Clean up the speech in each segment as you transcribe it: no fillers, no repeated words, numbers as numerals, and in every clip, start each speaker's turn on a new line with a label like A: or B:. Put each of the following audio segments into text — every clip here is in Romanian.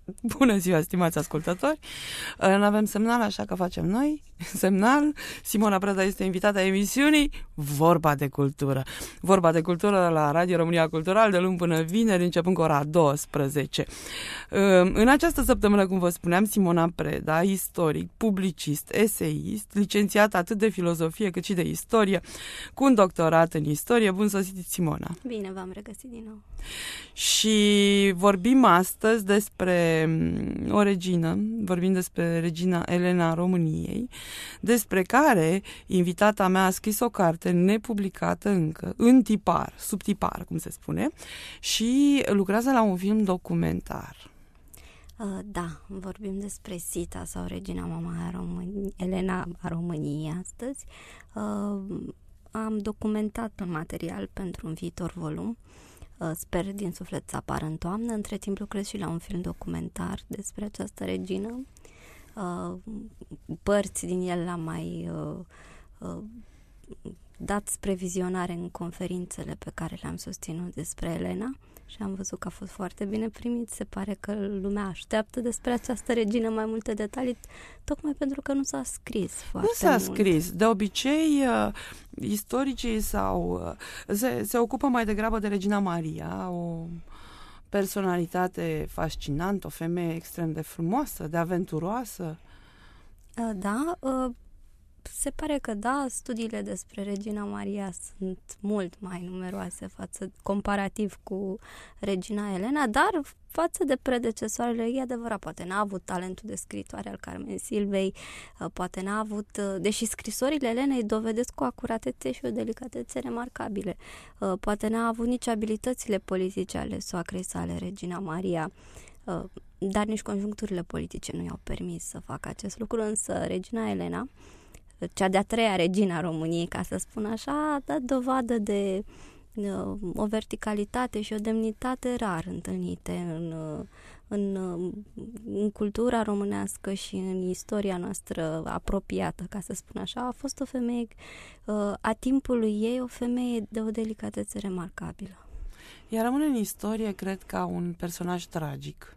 A: Bună ziua, stimați ascultători! Nu avem semnal, așa că facem noi semnal. Simona Preda este invitata emisiunii Vorba de Cultură. Vorba de Cultură la Radio România Cultural de luni până vineri, începând cu ora 12. În această săptămână, cum vă spuneam, Simona Preda, istoric, publicist, eseist, licențiat atât de filozofie cât și de istorie, cu un doctorat în istorie. Bun sosit, Simona!
B: Bine, v-am regăsit din nou.
A: Și vorbim astăzi despre o regină, vorbim despre regina Elena României, despre care invitata mea a scris o carte nepublicată încă, în tipar, sub tipar, cum se spune, și lucrează la un film documentar.
B: Da, vorbim despre Sita sau regina mama Elena a României astăzi. Am documentat un material pentru un viitor volum. Sper din suflet să apară în toamnă. Între timp lucrez și la un film documentar despre această regină. Părți din el l-am mai dat spre vizionare în conferințele pe care le-am susținut despre Elena și am văzut că a fost foarte bine primit. Se pare că lumea așteaptă despre această regină mai multe detalii, tocmai pentru că nu s-a scris foarte mult.
A: Nu s-a scris. De obicei, istoricii se ocupă mai degrabă de regina Maria, o personalitate fascinantă, o femeie extrem de frumoasă, de aventuroasă.
B: Da, se pare că da, studiile despre regina Maria sunt mult mai numeroase comparativ cu regina Elena, dar față de predecesoarele ei, adevărat, poate n-a avut talentul de scritoare al Carmen Silvei, poate n-a avut, deși scrisorile Elenei dovedesc o acuratețe și o delicatețe remarcabile, poate n-a avut nici abilitățile politice ale soacrei sale, regina Maria, dar nici conjuncturile politice nu i-au permis să facă acest lucru, însă regina Elena, cea de-a treia regina României, ca să spun așa, a dat dovadă de o verticalitate și o demnitate rar întâlnite în cultura românească și în istoria noastră apropiată, ca să spun așa. A fost o femeie a timpului ei, o femeie de o delicatețe remarcabilă.
A: Ea rămâne în istorie, cred, ca un personaj tragic.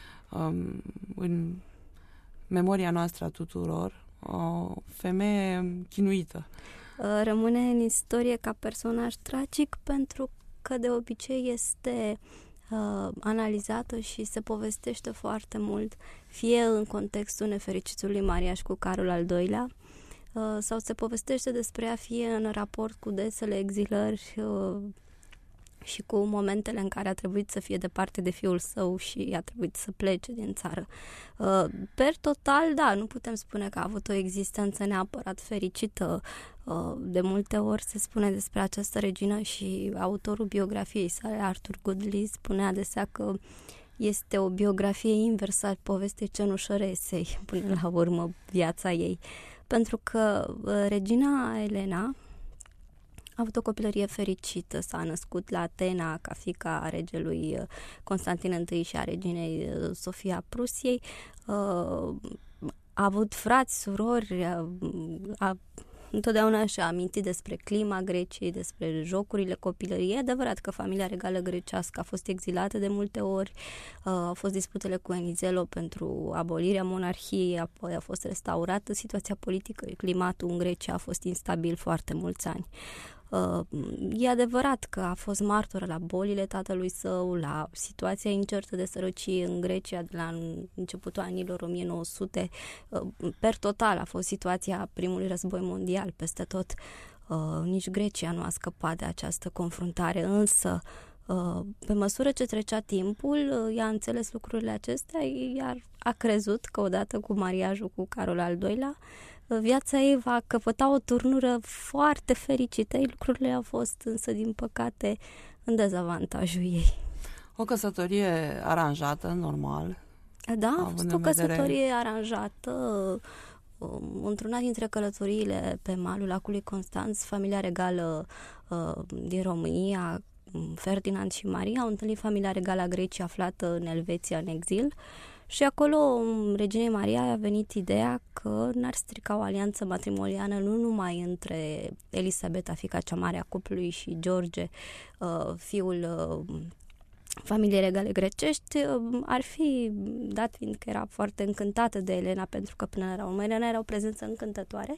A: În memoria noastră a tuturor, o femeie chinuită.
B: Rămâne în istorie ca personaj tragic pentru că de obicei este analizată și se povestește foarte mult, fie în contextul nefericitului mariaj cu Carol al II-lea, sau se povestește despre ea fie în raport cu desele exilări și cu momentele în care a trebuit să fie departe de fiul său și a trebuit să plece din țară. Per total, da, nu putem spune că a avut o existență neapărat fericită. De multe ori se spune despre această regină și autorul biografiei sale, Arthur Goodley, spunea adesea că este o biografie inversă a povestei cenușăresei, până la urmă, viața ei. Pentru că regina Elena a avut o copilărie fericită, s-a născut la Atena ca fiica a regelui Constantin I și a reginei Sofia Prusiei. A avut frați, surori, întotdeauna și-a amintit despre clima Greciei, despre jocurile copilăriei. E adevărat că familia regală grecească a fost exilată de multe ori, au fost disputele cu Enizelo pentru abolirea monarhiei, apoi a fost restaurată situația politică, climatul în Grecia a fost instabil foarte mulți ani. E adevărat că a fost martoră la bolile tatălui său, la situația incertă de sărăcie în Grecia de la începutul anilor 1900. Per total a fost situația primului război mondial peste tot. Nici Grecia nu a scăpat de această confruntare, însă pe măsură ce trecea timpul, ea a înțeles lucrurile acestea, iar a crezut că odată cu mariajul cu Carol al II-lea, viața ei va căpăta o turnură foarte fericită. Lucrurile au fost însă, din păcate, în dezavantajul ei.
A: O căsătorie aranjată, normal.
B: Da, a fost o căsătorie aranjată. Într-una dintre călătoriile pe malul lacului Constanț, familia regală din România, Ferdinand și Maria, au întâlnit familia regală a Greciei aflată în Elveția, în exil. Și acolo, reginei Maria a venit ideea că n-ar strica o alianță matrimonială nu numai între Elisabeta, fiica cea mare a cuplului, și George, fiul familiei regale grecești, ar fi, dat fiind că era foarte încântată de Elena, pentru că până la urmă Elena era o prezență încântătoare,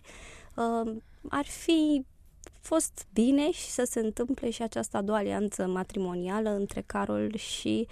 B: ar fi fost bine și să se întâmple și această a doua alianță matrimonială între Carol și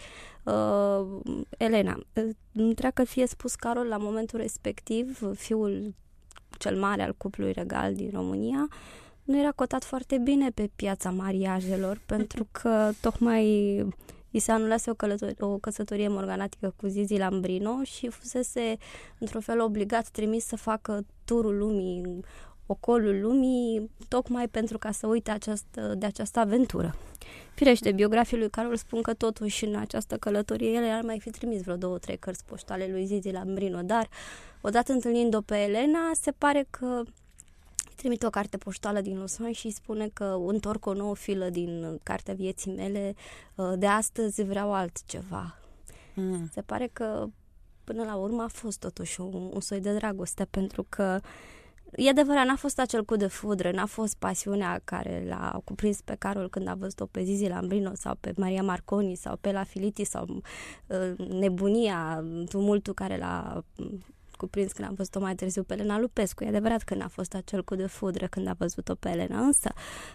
B: Elena. Întreagă fie spus, Carol la momentul respectiv, fiul cel mare al cuplului regal din România, nu era cotat foarte bine pe piața mariajelor, pentru că tocmai i se anulase o căsătorie morganatică cu Zizi Lambrino și fusese într-un fel obligat, trimis să facă turul lumii, ocolul lumii, tocmai pentru ca să uite de această aventură. Firește, biografii lui Carol spun că totuși în această călătorie el ar mai fi trimis vreo 2-3 cărți poștale lui Zizi Lambrino, dar odată întâlnind-o pe Elena, se pare că trimite o carte poștală din Luzon și îi spune că întorc o nouă filă din cartea vieții mele, de astăzi vreau altceva. Se pare că până la urmă a fost totuși un soi de dragoste, pentru că e adevărat, n-a fost acel coup de fudră, n-a fost pasiunea care l-a cuprins pe Carol când a văzut-o pe Zizi Lambrino sau pe Maria Marconi sau pe La Filiti sau nebunia, tumultul care l-a cuprins când am văzut-o mai târziu pe Elena Lupescu. E adevărat că n-a fost acel coup de fudră când a văzut-o pe Elena, însă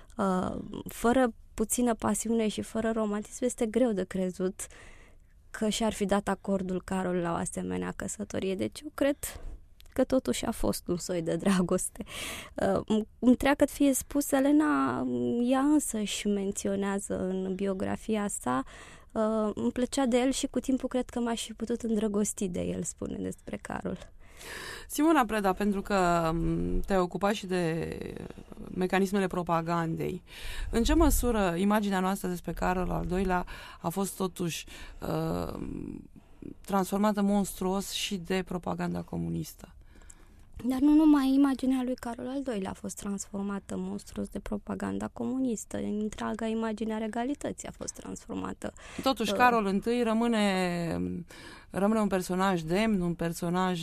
B: fără puțină pasiune și fără romantism este greu de crezut că și-ar fi dat acordul Carol la o asemenea căsătorie. Deci eu cred că totuși a fost un soi de dragoste. Întreagă fie spus, Elena, ea însă își menționează în biografia sa, îmi plăcea de el și cu timpul cred că m-aș fi putut îndrăgosti de el, spune despre Carol.
A: Simona Preda, pentru că te-ai ocupat și de mecanismele propagandei, în ce măsură imaginea noastră despre Carol al II-lea a fost totuși transformată monstruos și de propaganda comunistă?
B: Dar nu numai imaginea lui Carol al II-lea a fost transformată monstruos de propaganda comunistă, întreaga imagine a regalității a fost transformată.
A: Totuși, Carol I rămâne un personaj demn, un personaj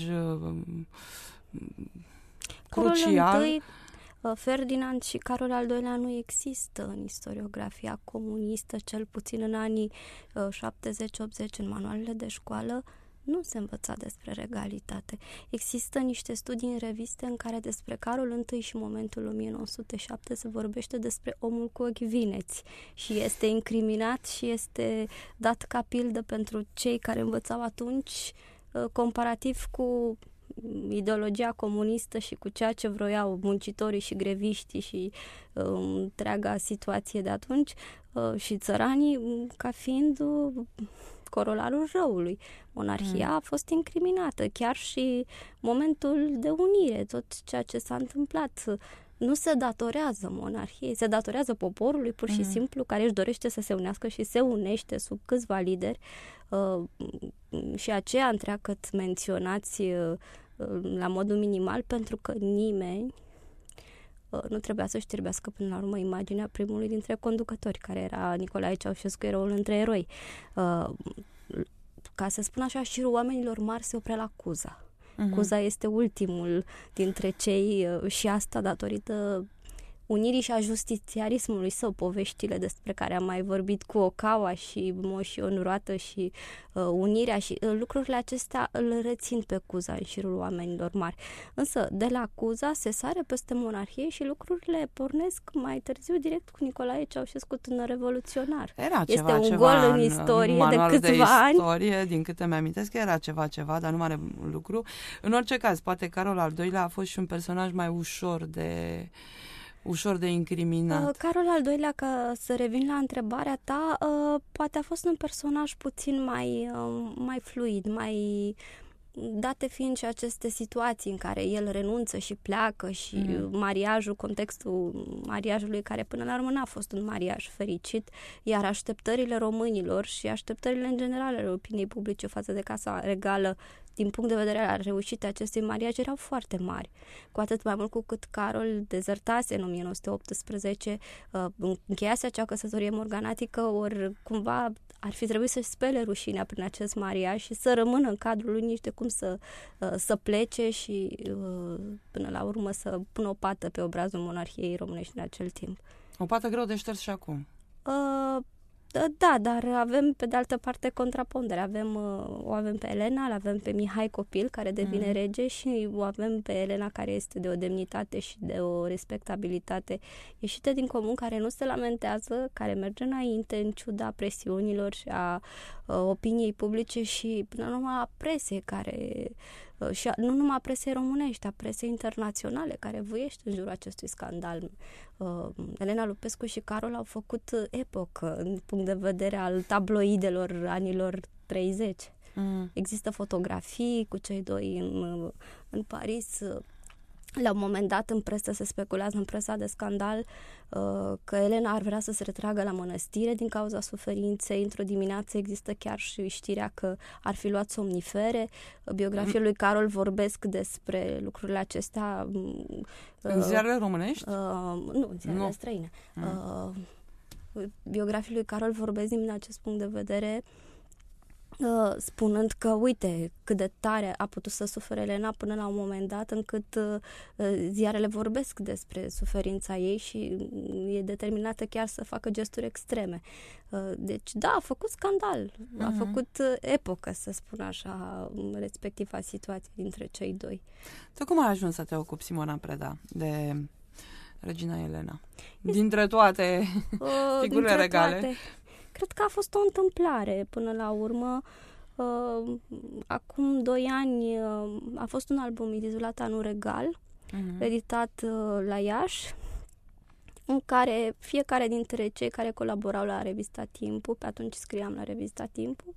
A: crucial.
B: Carol I, Ferdinand și Carol al II-lea nu există în istoriografia comunistă, cel puțin în anii 70-80, în manualele de școală. Nu se învăța despre regalitate. Există niște studii în reviste în care despre Carol I și momentul 1907 se vorbește despre omul cu ochi vineți și este incriminat și este dat ca pildă pentru cei care învățau atunci, comparativ cu ideologia comunistă și cu ceea ce vroiau muncitorii și greviștii și întreaga situație de atunci și țăranii, ca fiind corolarul răului. Monarhia a fost incriminată, chiar și momentul de unire, tot ceea ce s-a întâmplat. Nu se datorează monarhiei, se datorează poporului, pur și simplu, care își dorește să se unească și se unește sub câțiva lideri. Și aceea întreagăt menționați la modul minimal, pentru că nimeni nu trebuia să știrbească până la urmă imaginea primului dintre conducători, care era Nicolae Ceaușescu, eroul între eroi. Ca să spun așa, șirul oamenilor mari se oprea la Cuza. Cuza este ultimul dintre cei și asta datorită unirii și a justițiarismului său, poveștile despre care am mai vorbit cu Ocaua și Moșii Onuroată și unirea și lucrurile acestea îl rețin pe Cuza în șirul oamenilor mari. Însă de la Cuza se sare peste monarhie și lucrurile pornesc mai târziu direct cu Nicolae Ceaușescu, tânăr revoluționar.
A: Era
B: este un gol în istorie de câțiva ani.
A: Din câte mi-amintesc, era ceva, dar nu mare lucru. În orice caz, poate Carol al II-lea a fost și un personaj mai ușor de incriminat.
B: Carol al II-lea, ca să revin la întrebarea ta, poate a fost un personaj puțin mai fluid, mai date fiind și aceste situații în care el renunță și pleacă și mariajul, contextul mariajului care până la urmă n-a fost un mariaj fericit, iar așteptările românilor și așteptările în general ale opiniei publice față de Casa Regală din punct de vedere al reușitei acestui mariaj erau foarte mari. Cu atât mai mult cu cât Carol dezertase în 1918, încheiase acea căsătorie morganatică, ori cumva ar fi trebuit să-și spele rușinea prin acest mariaj și să rămână în cadrul lui, nici de cum să plece și până la urmă să pună o pată pe obrazul monarhiei românești în acel timp.
A: O pată greu de șters și acum.
B: Da, dar avem pe de altă parte contrapondere. O avem pe Elena, îl avem pe Mihai copil, care devine rege, și o avem pe Elena, care este de o demnitate și de o respectabilitate ieșită din comun, care nu se lamentează, care merge înainte în ciuda presiunilor și a opiniei publice și până la urmă a presei și nu numai a presei românești, a presei internaționale care vâiește în jurul acestui scandal. Elena Lupescu și Carol au făcut epocă în punct de vedere al tabloidelor anilor 30. Există fotografii cu cei doi în Paris. La un moment dat în presă se speculează, în presa de scandal, că Elena ar vrea să se retragă la mănăstire din cauza suferinței. Într-o dimineață există chiar și știrea că ar fi luat somnifere. Biografiile lui Carol vorbesc despre lucrurile acestea.
A: În ziarele românești?
B: Nu, în ziarele străine. Biografiile lui Carol vorbesc din acest punct de vedere, spunând că, uite, cât de tare a putut să sufere Elena până la un moment dat, încât ziarele vorbesc despre suferința ei și e determinată chiar să facă gesturi extreme. Deci, da, a făcut scandal, a făcut epocă, să spun așa, respectiva situație dintre cei doi.
A: Tu cum ai ajuns să te ocupi, Simona Preda, de regina Elena? Dintre toate figurile regale. Toate.
B: Cred că a fost o întâmplare până la urmă. Acum 2 ani a fost un album intitulat Anul Regal, editat la Iași, în care fiecare dintre cei care colaborau la revista Timpul, pe atunci scriam la revista Timpul,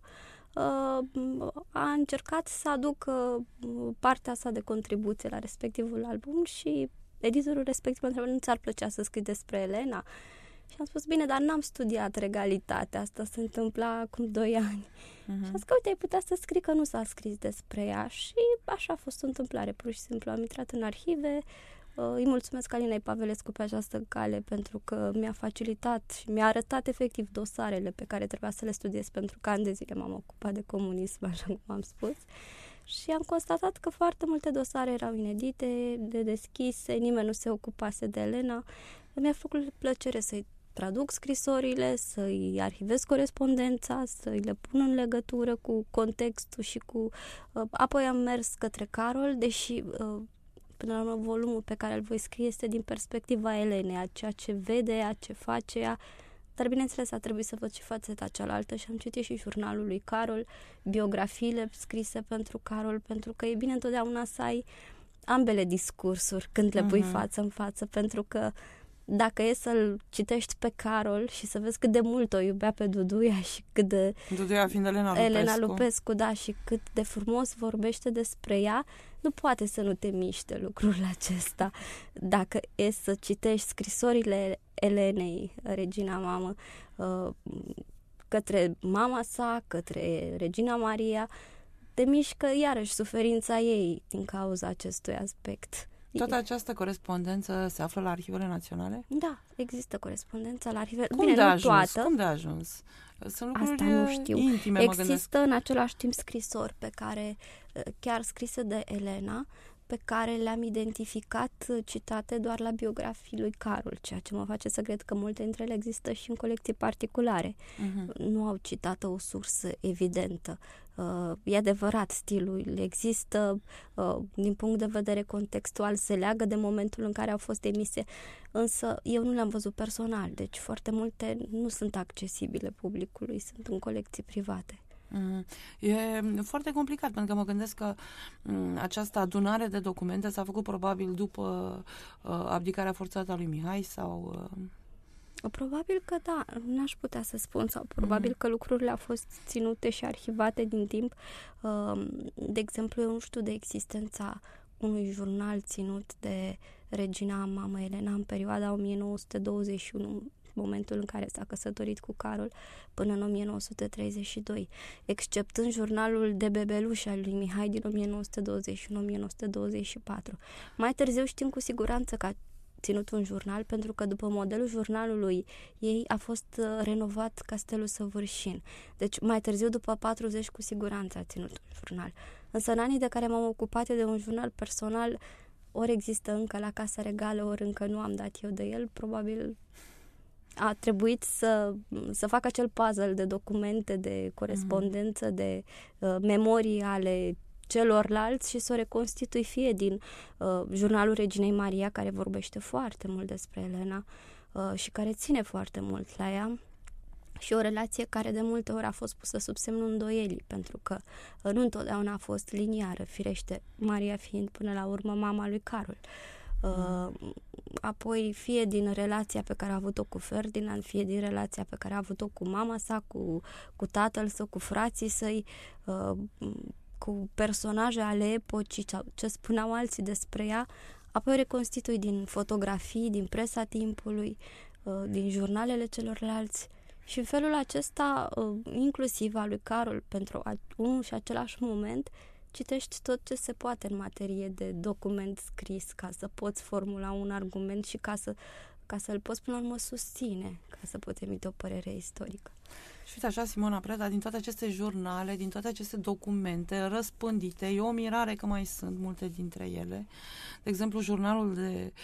B: a încercat să aducă partea sa de contribuție la respectivul album și editorul respectiv mă întreabă: nu ți-ar plăcea să scrii despre Elena? Și am spus, bine, dar n-am studiat regalitatea, asta se întâmpla acum 2 ani. Și am zis că, uite, ai putea să scrii că nu s-a scris despre ea. Și așa a fost o întâmplare, pur și simplu. Am intrat în arhive, îi mulțumesc Alinei Pavelescu pe această cale, pentru că mi-a facilitat și mi-a arătat efectiv dosarele pe care trebuia să le studiez, pentru că ani de zile m-am ocupat de comunism, așa cum am spus. Și am constatat că foarte multe dosare erau inedite, de deschise, nimeni nu se ocupase de Elena. Mi-a făcut plăcere să-i traduc scrisorile, să-i arhivez corespondența, să-i le pun în legătură cu contextul și cu... Apoi am mers către Carol, deși până la urmă volumul pe care îl voi scrie este din perspectiva Elenei, a ceea ce vede, a ce face ea, dar bineînțeles a trebuit să văd și fațeta cealaltă și am citit și jurnalul lui Carol, biografiile scrise pentru Carol, pentru că e bine întotdeauna să ai ambele discursuri când le pui față în față, pentru că dacă e să-l citești pe Carol și să vezi cât de mult o iubea pe Duduia și cât de...
A: Duduia fiind
B: Elena Lupescu, da, și cât de frumos vorbește despre ea, nu poate să nu te miște lucrul acesta. Dacă e să citești scrisorile Elenei, regina mamă, către mama sa, către regina Maria, te mișcă iarăși suferința ei din cauza acestui aspect.
A: Toată această corespondență se află la Arhivele Naționale?
B: Da, există corespondența la Arhivele.
A: Cum de ajuns? Cum de ajuns? Sunt lucruri
B: asta nu știu.
A: Intime,
B: există în același timp scrisori pe care, chiar scrise de Elena, pe care le-am identificat citate doar la biografii lui Carol, ceea ce mă face să cred că multe dintre ele există și în colecții particulare. Nu au citat o sursă evidentă. E adevărat, stilul există, din punct de vedere contextual se leagă de momentul în care au fost emise, însă eu nu le-am văzut personal, deci foarte multe nu sunt accesibile publicului, sunt în colecții private.
A: E foarte complicat, pentru că mă gândesc că această adunare de documente s-a făcut probabil după abdicarea forțată a lui Mihai sau...
B: Probabil că da, n-aș putea să spun, sau probabil că lucrurile au fost ținute și arhivate din timp. De exemplu, eu nu știu de existența unui jurnal ținut de regina mamă Elena în perioada 1921, momentul în care s-a căsătorit cu Carol, până în 1932, exceptând jurnalul de bebeluș al lui Mihai din 1921-1924. Mai târziu știm cu siguranță că a ținut un jurnal, pentru că după modelul jurnalului ei a fost renovat Castelul Săvârșin. Deci mai târziu, după 40, cu siguranță a ținut un jurnal. Însă în anii de care m-am ocupat eu de un jurnal personal, ori există încă la Casa Regală, ori încă nu am dat eu de el, probabil... a trebuit să fac acel puzzle de documente, de corespondență, de memorii ale celorlalți și să o reconstitui fie din jurnalul Reginei Maria, care vorbește foarte mult despre Elena și care ține foarte mult la ea, și o relație care de multe ori a fost pusă sub semnul îndoielii, pentru că nu întotdeauna a fost liniară, firește, Maria fiind până la urmă mama lui Carol. Apoi fie din relația pe care a avut-o cu Ferdinand, fie din relația pe care a avut-o cu mama sa, cu tatăl său, cu frații săi, cu personaje ale epocii, ce spuneau alții despre ea, apoi reconstitui din fotografii, din presa timpului, din jurnalele celorlalți. Și în felul acesta, inclusiv al lui Carol, pentru unul și același moment, citești tot ce se poate în materie de document scris ca să poți formula un argument și ca să-l poți până la urmă susține, ca să poți emite o părere istorică.
A: Și uite așa, Simona Preda, din toate aceste jurnale, din toate aceste documente răspândite, e o mirare că mai sunt multe dintre ele. De exemplu, jurnalul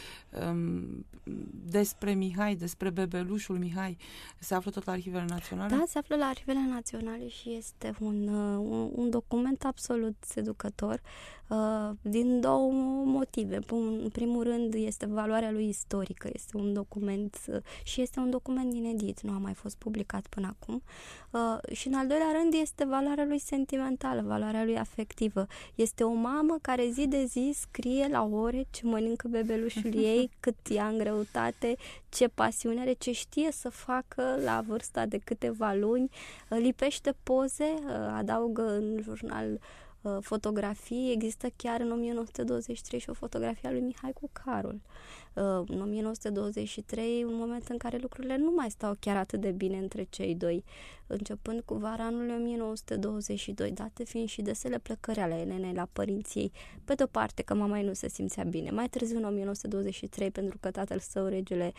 A: despre Mihai, despre bebelușul Mihai, se află tot la Arhivele Naționale?
B: Da, se află la Arhivele Naționale și este un document absolut seducător din două motive. În primul rând este valoarea lui istorică, este un document și este un document inedit, nu a mai fost publicat până acum. Și în al doilea rând este valoarea lui sentimentală, valoarea lui afectivă. Este o mamă care zi de zi scrie la ore ce mănâncă bebelușul ei, cât ia în greutate, ce pasiune are, ce știe să facă la vârsta de câteva luni, lipește poze, adaugă în jurnal fotografii. Există chiar în 1923 și o fotografie a lui Mihai cu Carol. În 1923, un moment în care lucrurile nu mai stau chiar atât de bine între cei doi, începând cu vara anului 1922, date fiind și desele plecări ale Elenei la părinții ei. Pe de-o parte că mama ei nu se simțea bine. Mai târziu, în 1923, pentru că tatăl său, regele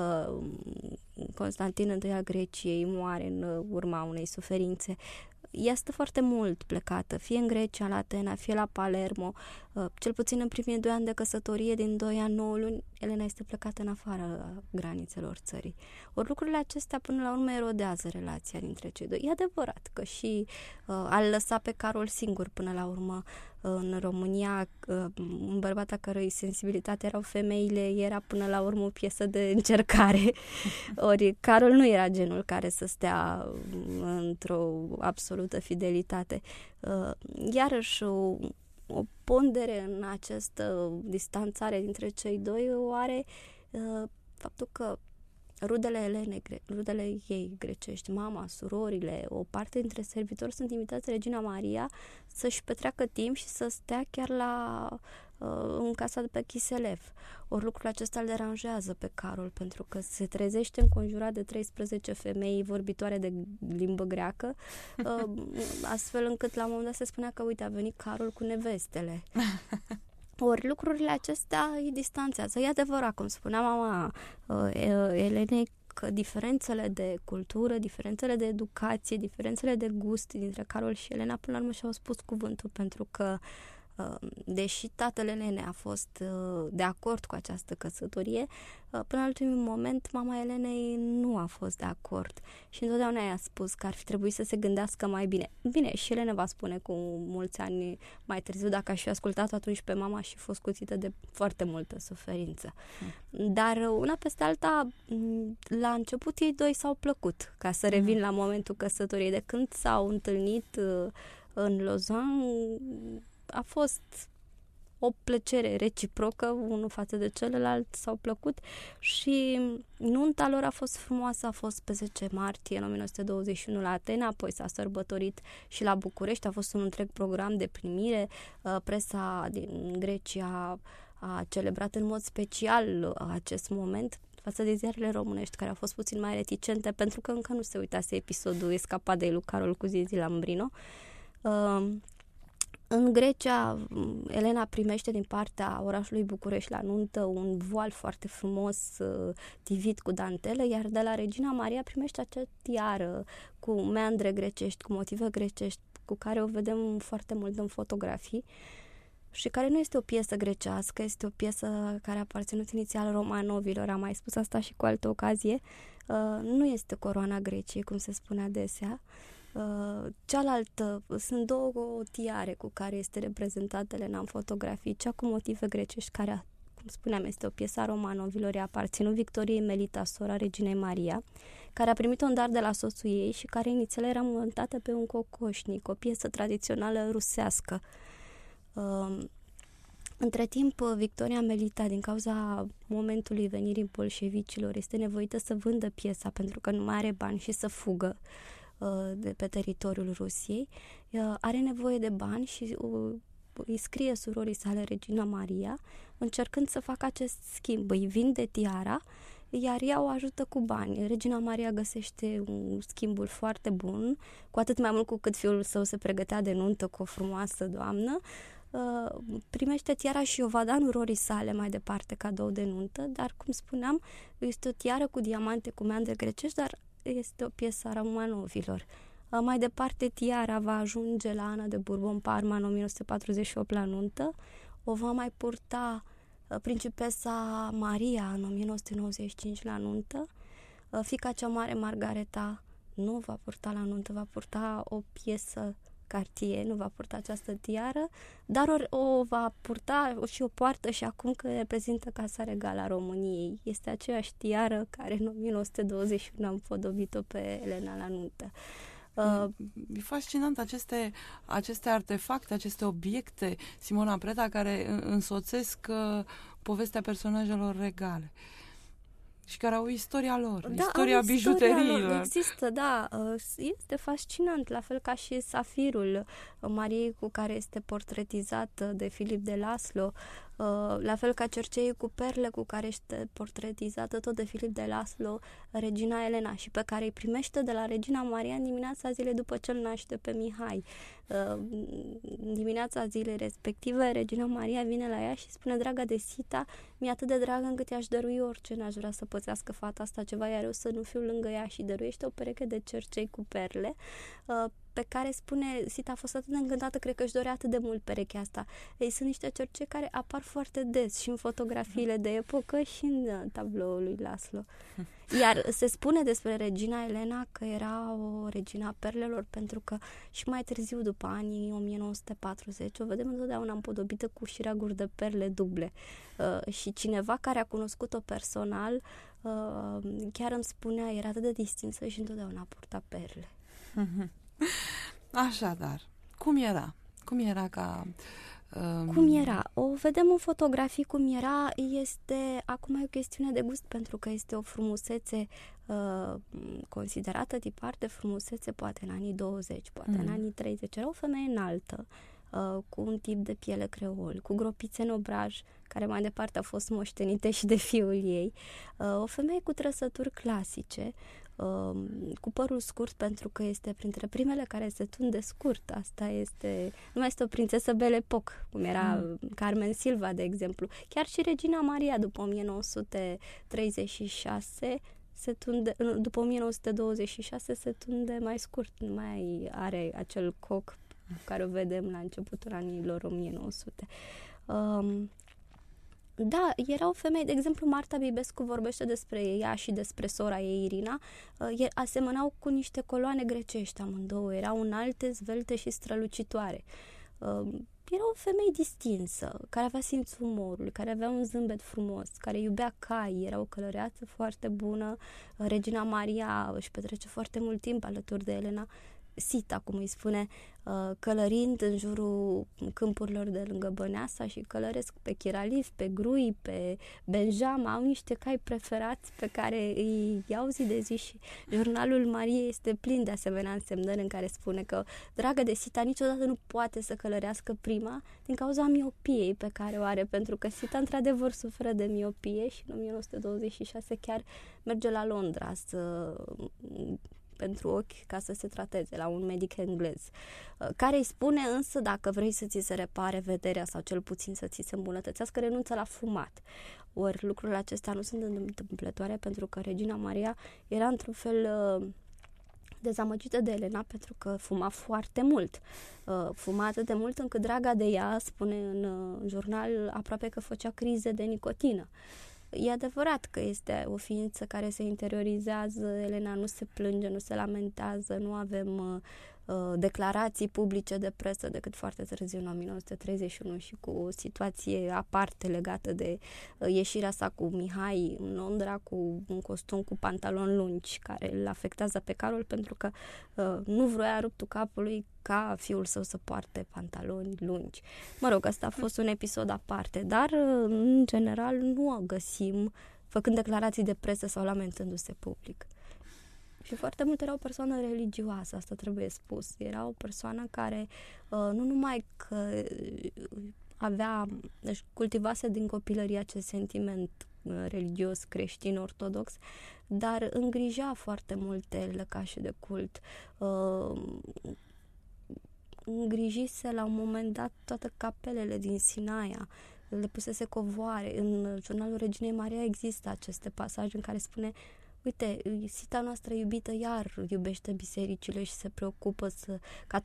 B: Constantin I al Greciei, moare în urma unei suferințe. Ea stă foarte mult plecată, fie în Grecia, la Atena, fie la Palermo. Cel puțin în primii 2 ani de căsătorie, din 2 ani 9 luni, Elena este plecată în afara granițelor țării. Ori lucrurile acestea până la urmă erodează relația dintre cei doi. E adevărat că și a-l lăsa pe Carol singur până la urmă în România, un bărbat a cărui sensibilitate erau femeile, era până la urmă o piesă de încercare. Ori Carol nu era genul care să stea într-o absolută fidelitate. Iarăși o pondere în această distanțare dintre cei doi o are faptul că rudele Elenei, rudele ei grecești, mama, surorile, o parte dintre servitori sunt invitați Regina Maria să-și petreacă timp și să stea chiar în casa de pe Chiselev. Ori lucrul acesta îl deranjează pe Carol, pentru că se trezește înconjurat de 13 femei vorbitoare de limbă greacă, astfel încât la un moment dat se spunea că, uite, a venit Carol cu nevestele. Ori lucrurile acestea îi distanțează. E adevărat, cum spunea mama Elenei, că diferențele de cultură, diferențele de educație, diferențele de gust dintre Carol și Elena până la urmă și-au spus cuvântul, pentru că deși tatăl Elenei a fost de acord cu această căsătorie, până la ultimul moment mama Elenei nu a fost de acord și întotdeauna i-a spus că ar fi trebuit să se gândească mai bine. Bine, și Elena va spune cu mulți ani mai târziu, dacă aș fi ascultat atunci pe mama și fost cuțită de foarte multă suferință. Dar una peste alta, la început ei doi s-au plăcut, ca să revin la momentul căsătoriei. De când s-au întâlnit în Lausanne, a fost o plăcere reciprocă, unul față de celălalt, s-au plăcut și nunta lor a fost frumoasă, a fost pe 10 martie 1921 la Atena, apoi s-a sărbătorit și la București, a fost un întreg program de primire, presa din Grecia a celebrat în mod special acest moment față de ziarele românești, care au fost puțin mai reticente, pentru că încă nu se uitase episodul Escapadei lui Carol cu Zizi Lambrino. În Grecia, Elena primește din partea orașului București la nuntă un voal foarte frumos, tivit cu dantele, iar de la Regina Maria primește acea tiară cu meandre grecești, cu motive grecești, cu care o vedem foarte mult în fotografii. și care nu este o piesă grecească, este o piesă care a aparținut inițial romanovilor, am mai spus asta și cu altă ocazie. Nu este coroana Greciei, cum se spune adesea. Cealaltă, sunt două tiare cu care este reprezentată Elena în fotografii, cea cu motive grecești, care, cum spuneam, este o piesă a romanovilor, a aparținut Victoriei Melita, sora reginei Maria, care a primit un dar de la soțul ei și care inițial era montată pe un cocoșnic, o piesă tradițională rusească. Între timp, Victoria Melita, din cauza momentului venirii bolșevicilor, este nevoită să vândă piesa pentru că nu mai are bani și să fugă de pe teritoriul Rusiei. Are nevoie de bani și îi scrie surorii sale, Regina Maria, încercând să facă acest schimb. Îi vinde tiara, iar ea o ajută cu bani. Regina Maria găsește un schimbul foarte bun, cu atât mai mult cu cât fiul său se pregătea de nuntă cu o frumoasă doamnă. Primește tiara și o va da nurorii sale mai departe cadou de nuntă, dar, cum spuneam, este o tiară cu diamante, cu meandre grecești, dar este o piesă a romanovilor. Mai departe, tiara va ajunge la Ana de Bourbon-Parma în 1948 la nuntă, o va mai purta principesa Maria în 1995 la nuntă, fiica cea mare, Margareta, nu va purta la nuntă, va purta o piesă Cartier, nu va purta această tiară, dar o va purta și o poartă și acum că reprezintă Casa Regală a României. Este aceeași tiară care în 1921 am podobit-o pe Elena la nuntă.
A: E fascinant aceste artefacte, aceste obiecte, Simona Preda, care însoțesc povestea personajelor regale și care au istoria lor, istoria bijuteriilor.
B: Există, da. Este fascinant, la fel ca și safirul Mariei cu care este portretizat de Filip de Laszlo, la fel ca cerceii cu perle cu care este portretizată tot de Filip de Laszlo regina Elena și pe care îi primește de la regina Maria în dimineața zilei după ce îl naște pe Mihai. Dimineața zilei respective, regina Maria vine la ea și spune: dragă de Sita, mi-e atât de dragă încât i-aș dărui orice, n-aș vrea să pățească fata asta ceva, iar eu să nu fiu lângă ea, și dăruiește o pereche de cercei cu perle, pe care spune, Sita a fost atât de încântată, cred că își dorea atât de mult perechea asta. Ei, sunt niște cercei care apar foarte des și în fotografiile de epocă și în tabloul lui Laszlo. Iar se spune despre regina Elena că era o regina a perlelor, pentru că și mai târziu, după anii 1940, o vedem întotdeauna împodobită cu șireaguri de perle duble. Și cineva care a cunoscut-o personal chiar îmi spunea, era atât de distinsă și întotdeauna purta perle.
A: Așadar, cum era? Cum era ca...
B: Cum era? O vedem în fotografii cum era, acum e o chestiune de gust, pentru că este o frumusețe considerată tip arte, frumusețe poate în anii 20, poate în anii 30. Era o femeie înaltă, cu un tip de piele creol, cu gropițe în obraj, care mai departe au fost moștenite și de fiul ei. O femeie cu trăsături clasice, cu părul scurt, pentru că este printre primele care se tunde scurt. Asta nu mai este o prințesă Belle Époque, cum era Carmen Silva, de exemplu. Chiar și regina Maria, după 1936, după 1926 se tunde mai scurt, nu mai are acel coc care o vedem la începutul anilor 1900. Da, era o femeie, de exemplu, Marta Bibescu vorbește despre ea și despre sora ei, Irina, asemănau cu niște coloane grecești amândouă, erau înalte, zvelte și strălucitoare. Era o femeie distinsă, care avea simțul umorului, care avea un zâmbet frumos, care iubea cai, era o călăreață foarte bună. Regina Maria își petrece foarte mult timp alături de Elena, Sita, cum îi spune, călărind în jurul câmpurilor de lângă Băneasa, și călăresc pe Chiraliv, pe Grui, pe Benjam, au niște cai preferați pe care îi iau zi de zi, și jurnalul Mariei este plin de asemenea însemnări în care spune că, dragă de Sita, niciodată nu poate să călărească prima din cauza miopiei pe care o are, pentru că Sita într-adevăr suferă de miopie și în 1926 chiar merge la Londra pentru ochi ca să se trateze la un medic englez, care îi spune însă, dacă vrei să ți se repare vederea sau cel puțin să ți se îmbunătățească, renunță la fumat. Ori lucrurile acestea nu sunt întâmplătoare, pentru că regina Maria era într-un fel dezamăgită de Elena pentru că fuma foarte mult. Fuma atât de mult încât draga de ea, spune în jurnal, aproape că făcea crize de nicotină. E adevărat că este o ființă care se interiorizează, Elena nu se plânge, nu se lamentează, nu avem declarații publice de presă decât foarte târziu, în 1931, și cu o situație aparte legată de ieșirea sa cu Mihai în Londra cu un costum cu pantaloni lungi care îl afectează pe Carol pentru că nu vroia ruptul capului ca fiul său să poarte pantaloni lungi. Mă rog, ăsta a fost un episod aparte, dar în general nu o găsim făcând declarații de presă sau lamentându-se public. Și foarte mult era o persoană religioasă, asta trebuie spus. Era o persoană care nu numai că deci cultivase din copilărie acest sentiment religios, creștin, ortodox, dar îngrija foarte multe lăcașe de cult. Îngrijise la un moment dat toate capelele din Sinaia, le pusese covoare. În jurnalul Reginei Maria există aceste pasaje în care spune: uite, sita noastră iubită iar iubește bisericile și se preocupă ca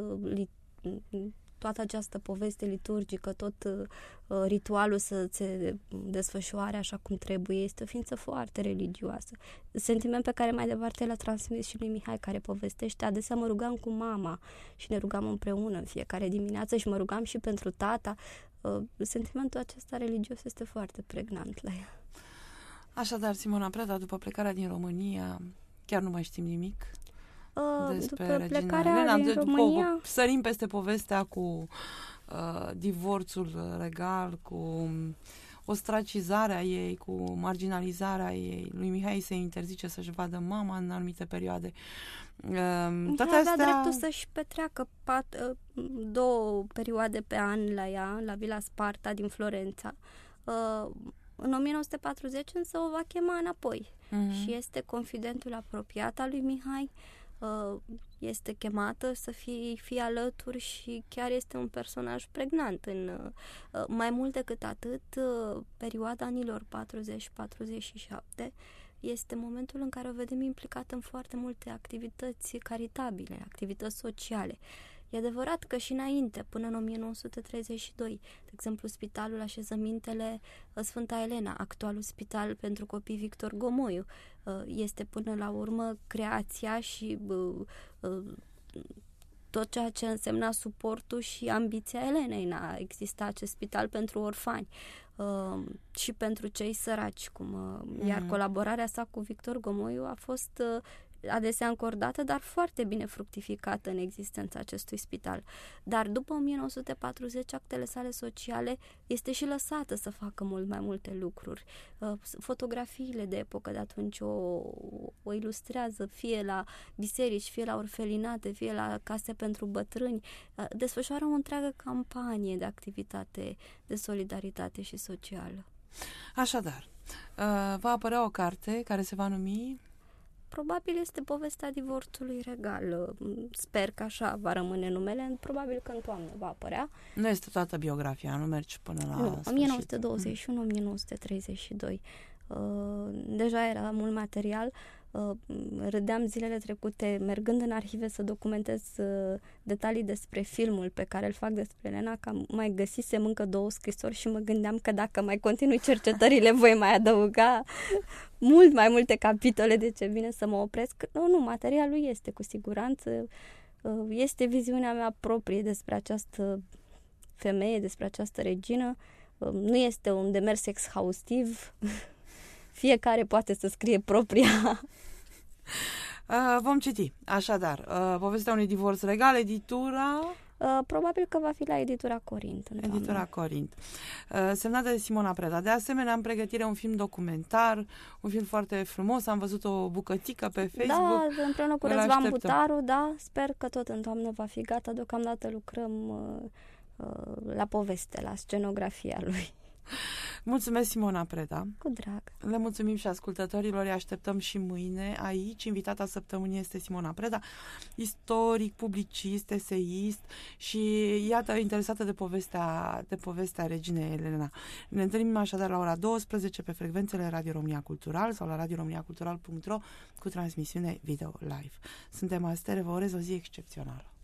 B: toată această poveste liturgică, tot ritualul să se desfășoare așa cum trebuie. Este o ființă foarte religioasă. Sentiment pe care mai departe l-a transmis și lui Mihai, care povestește: adesea mă rugam cu mama și ne rugam împreună în fiecare dimineață și mă rugam și pentru tata. Sentimentul acesta religios este foarte pregnant la ea.
A: Așadar, Simona Preda, după plecarea din România, chiar nu mai știm nimic despre
B: după plecarea
A: Elena.
B: din România...
A: Sărim peste povestea cu divorțul regal, cu ostracizarea ei, cu marginalizarea ei. Lui Mihai se interzice să-și vadă mama în anumite perioade.
B: Toate astea... avea dreptul să-și petreacă 2 perioade pe an la ea, la Villa Sparta din Florența. În 1940 însă o va chema înapoi și este confidentul apropiat al lui Mihai, este chemată să fie alături și chiar este un personaj pregnant. Mai mult decât atât, perioada anilor 40-47 este momentul în care o vedem implicată în foarte multe activități caritabile, activități sociale. E adevărat că și înainte, până în 1932, de exemplu, Spitalul Așezămintele Sfânta Elena, actualul spital pentru copii Victor Gomoiu, este până la urmă creația și tot ceea ce însemna suportul și ambiția Elenei în a exista acest spital pentru orfani și pentru cei săraci, iar colaborarea sa cu Victor Gomoiu a fost adesea încordată, dar foarte bine fructificată în existența acestui spital. Dar după 1940, actele sale sociale este și lăsată să facă mult mai multe lucruri. Fotografiile de epocă de atunci o ilustrează fie la biserici, fie la orfelinate, fie la case pentru bătrâni. Desfășoară o întreagă campanie de activitate, de solidaritate și socială.
A: Așadar, va apărea o carte care se va numi...
B: Probabil este povestea divorțului regal. Sper că așa va rămâne numele. Probabil că în toamnă va apărea.
A: Nu este toată biografia, nu mergi până la
B: sfârșit. 1921-1932. Deja era mult material. Râdeam zilele trecute, mergând în arhive să documentez detalii despre filmul pe care îl fac despre Elena, că mai găsisem încă 2 scrisori și mă gândeam că dacă mai continui cercetările voi mai adăuga mult mai multe capitole, de ce bine să mă opresc. Nu, materialul este cu siguranță. Este viziunea mea proprie despre această femeie, despre această regină. Nu este un demers exhaustiv. Fiecare poate să scrie propria.
A: Vom citi. Așadar, povestea unui divorț regal, editura...
B: Probabil că va fi la editura Corint.
A: Editura Corint. Semnată de Simona Preda. De asemenea, în pregătire un film documentar, un film foarte frumos. Am văzut o bucățică pe Facebook.
B: Da, împreună cu Răzvan Butaru, da. Sper că tot în toamnă va fi gata. Deocamdată lucrăm la poveste, la scenografia lui.
A: Mulțumesc, Simona Preda.
B: Cu drag.
A: Le mulțumim și ascultătorilor, îi așteptăm și mâine aici. Invitata săptămânii este Simona Preda, istoric, publicist, eseist și iată, interesată de povestea reginei Elena. Ne întâlnim așadar la ora 12 pe frecvențele Radio România Cultural sau la radioromaniacultural.ro cu transmisiune video live. Suntem Astere, vă urez o zi excepțională.